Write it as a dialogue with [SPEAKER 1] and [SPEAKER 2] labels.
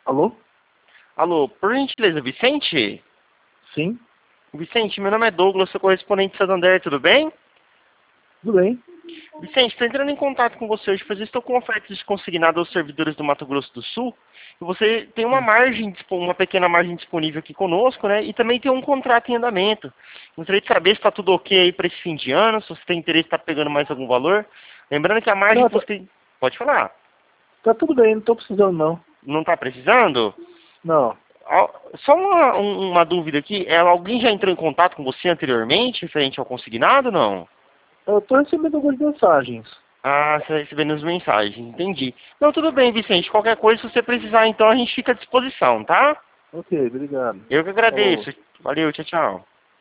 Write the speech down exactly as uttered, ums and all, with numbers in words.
[SPEAKER 1] Alô?
[SPEAKER 2] Alô, por gentileza, Vicente?
[SPEAKER 1] Sim,
[SPEAKER 2] Vicente, meu nome é Douglas, sou correspondente de Santander, tudo bem?
[SPEAKER 1] tudo bem?
[SPEAKER 2] Vicente, estou entrando em contato com você hoje, pois eu estou com ofertas de consignado aos servidores do Mato Grosso do Sul. E você tem uma
[SPEAKER 1] Sim.
[SPEAKER 2] margem, dispo- uma pequena margem disponível aqui conosco, né? E também tem um contrato em andamento. Gostaria de saber se está tudo ok aí para esse fim de ano, se você tem interesse em estar pegando mais algum valor. Lembrando que a margem
[SPEAKER 1] Não,
[SPEAKER 2] que
[SPEAKER 1] tá,
[SPEAKER 2] você tem... Pode falar.
[SPEAKER 1] tá tudo bem, não tô precisando não.
[SPEAKER 2] Não está precisando?
[SPEAKER 1] Não,
[SPEAKER 2] Al- Só uma, um- uma dúvida aqui. É, alguém já entrou em contato com você anteriormente, referente ao consignado, não?
[SPEAKER 1] eu tô recebendo algumas mensagens.
[SPEAKER 2] Ah, você está recebendo as mensagens, entendi. Não, tudo bem, Vicente. Qualquer coisa, se você precisar, então a gente fica à disposição, tá?
[SPEAKER 1] Ok, obrigado.
[SPEAKER 2] Eu que
[SPEAKER 1] Falou.
[SPEAKER 2] agradeço. Valeu, tchau, tchau.